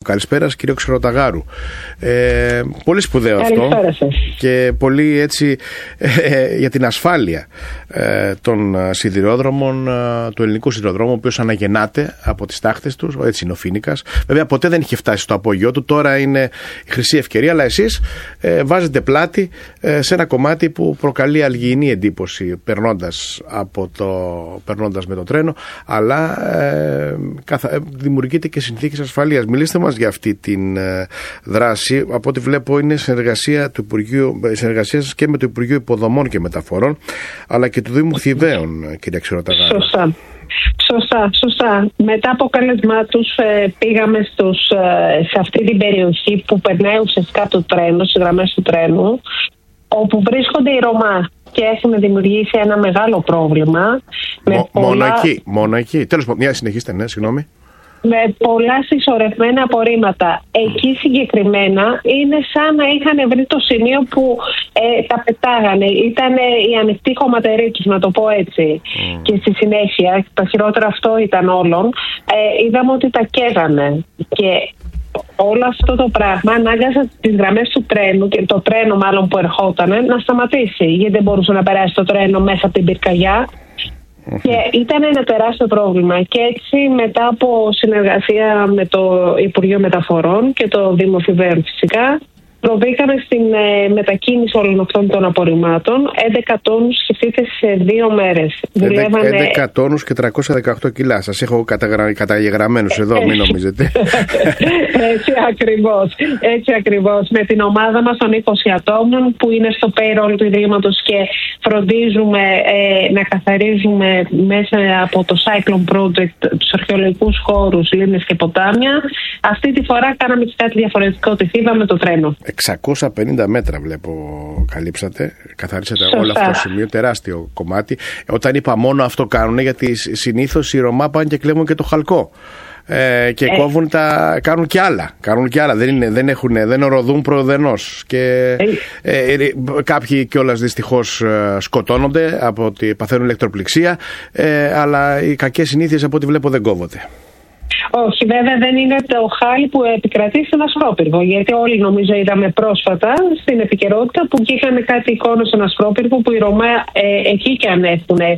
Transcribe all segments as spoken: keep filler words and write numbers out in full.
Καλησπέρα, κύριο Ξεροταγάρου. Ε, πολύ σπουδαίο αυτό. Και πολύ έτσι ε, για την ασφάλεια ε, των σιδηρόδρομων, ε, του ελληνικού σιδηροδρόμου, ο οποίος αναγεννάται από τις τάχτες του. Έτσι είναι ο Φοίνικας. Βέβαια, ποτέ δεν είχε φτάσει στο απόγειό του. Τώρα είναι η χρυσή ευκαιρία, αλλά εσείς ε, βάζετε πλάτη ε, σε ένα κομμάτι που προκαλεί αλγιεινή εντύπωση περνώντας, από το, περνώντας με το τρένο, αλλά ε, καθα, δημιουργείται και συνθήκες ασφαλείας. Μιλήστε μας για αυτή την ε, δράση. Από ό,τι βλέπω είναι συνεργασία, του Υπουργείου, συνεργασία σας και με το Υπουργείο Υποδομών και Μεταφορών, αλλά και του Δήμου Θηβαίων, κυρία Ξεροταγάρου. Σωστά. Σωστά, σωστά. Μετά από κάλεσμά τους ε, πήγαμε στους, ε, σε αυτή την περιοχή που περνάει ουσιαστικά το τρένο, στις γραμμές του τρένου, όπου βρίσκονται οι Ρωμά και έχουν δημιουργήσει ένα μεγάλο πρόβλημα. Με Μο, πολλά... Μόνο εκεί, μόνο εκεί. Τέλος πάντων, μια συνεχίστε, ναι, συγγνώμη. Με πολλά συσσωρευμένα απορρίμματα. Εκεί συγκεκριμένα είναι σαν να είχαν βρει το σημείο που ε, τα πετάγανε. Ήταν η ανοιχτή χωματερή τους, να το πω έτσι. Mm. Και στη συνέχεια, το χειρότερο αυτό ήταν όλων, ε, είδαμε ότι τα καίγανε. Και όλο αυτό το πράγμα ανάγκασε τις γραμμές του τρένου, και το τρένο μάλλον που ερχόταν, να σταματήσει. Γιατί δεν μπορούσε να περάσει το τρένο μέσα από την πυρκαγιά. Και ήταν ένα τεράστιο πρόβλημα. Και έτσι, μετά από συνεργασία με το Υπουργείο Μεταφορών και το Δήμο Θηβαίων φυσικά, προβήκαμε στην ε, μετακίνηση όλων αυτών των απορριμμάτων. έντεκα τόνους, σκεφτείτε, σε δύο μέρες. Δουλεύανε... έντεκα τόνους και τριακόσια δεκαοκτώ κιλά. Σας έχω καταγρα... καταγεγραμμένους εδώ, μην νομίζετε. Έτσι ακριβώς. Έτσι ακριβώς. Με την ομάδα μας των είκοσι ατόμων που είναι στο payroll του Ιδρύματος και φροντίζουμε ε, να καθαρίζουμε μέσα από το Cyclone Project τους αρχαιολογικούς χώρους, λίμνες και ποτάμια. Αυτή τη φορά κάναμε και κάτι διαφορετικό. Τη Θήβα με το τρένο. εξακόσια πενήντα μέτρα βλέπω καλύψατε, καθαρίσατε όλο αυτό το σημείο, τεράστιο κομμάτι. Όταν είπα μόνο αυτό κάνουν, γιατί συνήθως οι Ρωμά πάνε και κλέβουν και το χαλκό. Ε, και ε. κόβουν τα, κάνουν και άλλα, κάνουν και άλλα. Δεν, είναι, δεν, έχουν, δεν οροδούν προοδενός. Και ε. Ε, κάποιοι κιόλας δυστυχώς σκοτώνονται από ότι παθαίνουν ηλεκτροπληξία, ε, αλλά οι κακές συνήθειες από ό,τι βλέπω δεν κόβονται. Όχι, βέβαια δεν είναι το χάλι που επικρατεί στον Ασπρόπυργο. Γιατί όλοι νομίζω είδαμε πρόσφατα στην επικαιρότητα που βγήκαν κάτι εικόνες στον Ασπρόπυργο που οι Ρωμά ε, εκεί και αν έχουν ε,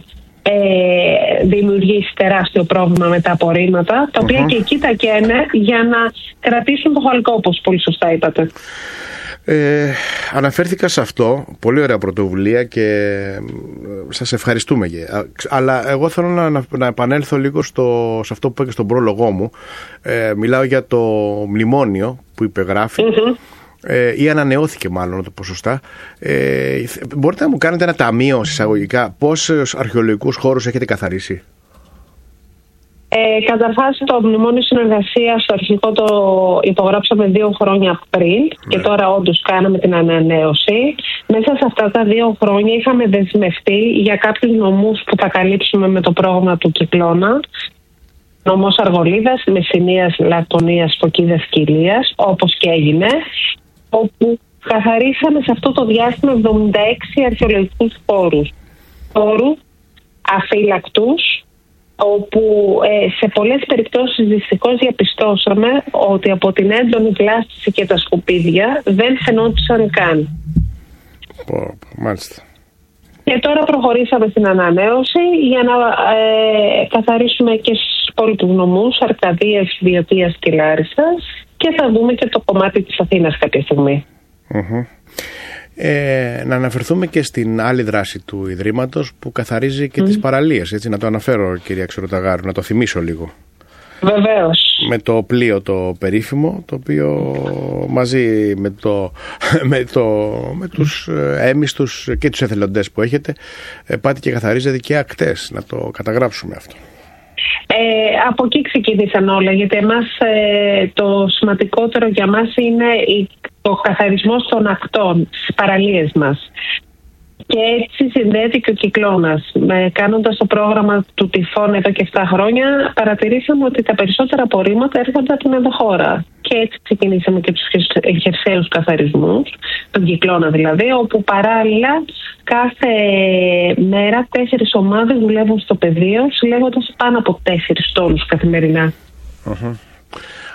δημιουργήσει τεράστιο πρόβλημα με τα απορρίμματα, τα οποία uh-huh. και εκεί τα καίνε για να κρατήσουν το χαλκό, όπως πολύ σωστά είπατε. Ε, αναφέρθηκα σε αυτό, πολύ ωραία πρωτοβουλία και σας ευχαριστούμε. Αλλά εγώ θέλω να, να, να επανέλθω λίγο στο, σε αυτό που είπα και στον πρόλογό μου. Ε, μιλάω για το μνημόνιο που υπεγράφει mm-hmm. ε, ή ανανεώθηκε μάλλον το ποσοστά. Ε, μπορείτε να μου κάνετε ένα ταμείο εισαγωγικά πόσους αρχαιολογικούς χώρους έχετε καθαρίσει? Ε, Καταρχάς, το μνημόνιο συνεργασίας στο αρχικό το υπογράψαμε δύο χρόνια πριν ναι. και τώρα όντως κάναμε την ανανέωση. Μέσα σε αυτά τα δύο χρόνια είχαμε δεσμευτεί για κάποιους νομούς που θα καλύψουμε με το πρόγραμμα του Κυκλώνα. Νομός Αργολίδας, Μεσσηνίας, Λακτονίας, Φωκίδας, Κοιλίας, όπως και έγινε, όπου καθαρίσαμε σε αυτό το διάστημα εβδομήντα έξι αρχαιολογικούς χώρους. Χώρους αφύλακτους, όπου ε, σε πολλές περιπτώσεις δυστυχώς διαπιστώσαμε ότι από την έντονη βλάστηση και τα σκουπίδια δεν φαινόντουσαν καν. Oh, μάλιστα. Και τώρα προχωρήσαμε στην ανανέωση για να ε, καθαρίσουμε και στους υπόλοιπους νομούς, Αρκαδίας, Βιωτίας και Λάρισσας, και θα δούμε και το κομμάτι της Αθήνας κάποια στιγμή. Mm-hmm. Ε, να αναφερθούμε και στην άλλη δράση του Ιδρύματος που καθαρίζει και mm. τις παραλίες, έτσι, να το αναφέρω, κυρία Ξεροταγάρου, να το θυμίσω λίγο. Βεβαίως. Με το πλοίο το περίφημο, το οποίο μαζί με, το, με, το, με τους έμιστους και τους εθελοντές που έχετε πάτε και καθαρίζετε και ακτές, να το καταγράψουμε αυτό. Ε, από εκεί ξεκίνησαν όλα, γιατί εμάς ε, το σημαντικότερο για μας είναι η, το καθαρισμός των ακτών στις παραλίες μας. Και έτσι συνδέεται και ο Κυκλώνας. Με, κάνοντας το πρόγραμμα του Τυφών εδώ και επτά χρόνια, παρατηρήσαμε ότι τα περισσότερα απορρίμματα έρχονται από την ενδοχώρα. Και έτσι ξεκινήσαμε και τους χερσαίους καθαρισμούς, τον Κυκλώνα δηλαδή, όπου παράλληλα κάθε μέρα τέσσερις ομάδες δουλεύουν στο πεδίο, συλλέγοντας πάνω από τέσσερις τόνους καθημερινά. Uh-huh.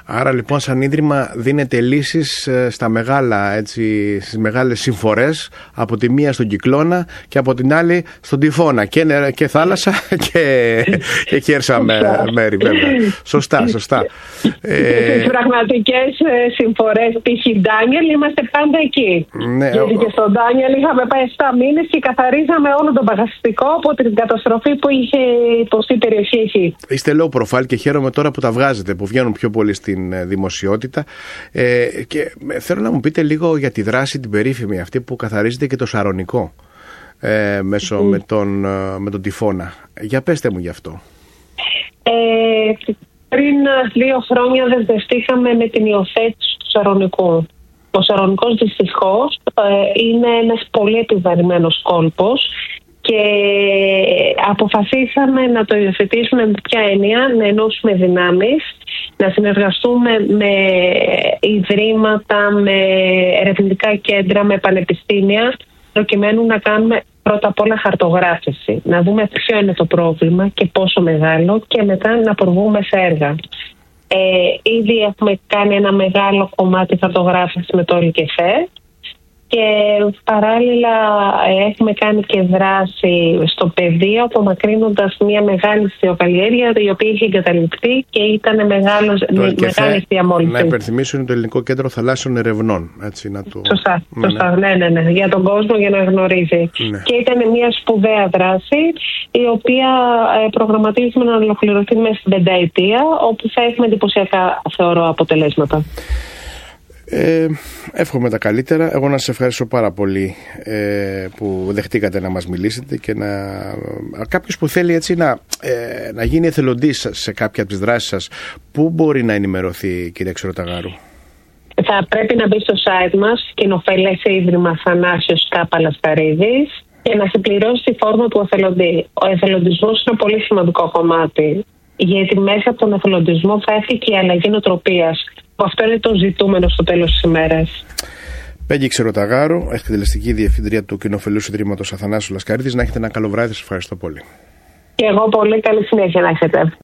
Άρα λοιπόν σαν ίδρυμα δίνετε λύσεις στα μεγάλα, έτσι, στις μεγάλες συμφορές, από τη μία στον κυκλώνα και από την άλλη στον τυφώνα, και, νερά, και θάλασσα και, και χέρσα μέρη βέβαια. Σωστά, σωστά. Στις πραγματικές συμφορές π.χ. Ντάνιελ είμαστε πάντα εκεί. Ναι, γιατί ο... και στον Ντάνιελ είχαμε πάει επτά μήνες και καθαρίζαμε όλο τον παγαστικό από την καταστροφή που είχε υποστεί η περιοχή εκεί. Είστε low profile και χαίρομαι τώρα που τα βγάζετε, που βγαίνουν πιο πολύ στην δημοσιότητα. Ε, και θέλω να μου πείτε λίγο για τη δράση την περίφημη αυτή που καθαρίζετε και το Σαρονικό ε, μέσω mm. με, τον, με τον τυφώνα. Για πέστε μου γι' αυτό. Ε, πριν δύο χρόνια δεσμευτήκαμε με την υιοθέτηση του Σαρονικού. Ο Σαρονικός δυστυχώς ε, είναι ένας πολύ επιβαρημένος κόλπος και αποφασίσαμε να το υιοθετήσουμε με ποια έννοια, να ενώσουμε δυνάμεις, να συνεργαστούμε με ιδρύματα, με ερευνητικά κέντρα, με πανεπιστήμια, προκειμένου να κάνουμε πρώτα απ' όλα χαρτογράφηση, να δούμε ποιο είναι το πρόβλημα και πόσο μεγάλο και μετά να προβούμε σε έργα. Ε, ήδη έχουμε κάνει ένα μεγάλο κομμάτι χαρτογράφηση με το ΕΛΚΕΦΕ και παράλληλα ε, έχουμε κάνει και δράση στο πεδίο, απομακρύνοντας μια μεγάλη στιοκαλλιέργεια η οποία είχε εγκαταλειφθεί και ήταν μεγάλος, μεγάλη διαμόλυνση. Να υπενθυμίσω, είναι το Ελληνικό Κέντρο Θαλάσσιων Ερευνών. Έτσι, να το... Σωστά, σωστά. Ναι. Ναι, ναι, ναι, για τον κόσμο, για να γνωρίζει. Ναι. Και ήταν μια σπουδαία δράση η οποία ε, προγραμματίζουμε να ολοκληρωθεί μέσα στην πενταετία, όπου θα έχουμε εντυπωσιακά, θεωρώ, αποτελέσματα. Ε, εύχομαι τα καλύτερα. Εγώ να σας ευχαριστώ πάρα πολύ ε, που δεχτήκατε να μας μιλήσετε και να... κάποιος που θέλει έτσι να, ε, να γίνει εθελοντής σε κάποια από τις δράσεις σας, πού μπορεί να ενημερωθεί, κυρία Ξεροταγάρου? Θα πρέπει να μπει στο site μας, Κοινοφελές Ίδρυμα Θανάσιος Κάπα Λασκαρίδης, και να συμπληρώσει τη φόρμα του εθελοντή. Ο εθελοντισμός είναι ένα πολύ σημαντικό κομμάτι, γιατί μέσα από τον εθελοντισμό θα έρθει και η αλλαγή νοοτροπίας. Αυτό είναι το ζητούμενο στο τέλος της ημέρας. Πέγγι Ξεροταγάρου, εκτελεστική διευθύντρια του Κοινοφελούς Ιδρύματος Αθανάσου Λασκαρίδης. Να έχετε ένα καλό βράδυ. Σας ευχαριστώ πολύ. Και εγώ πολύ καλή συνέχεια να έχετε.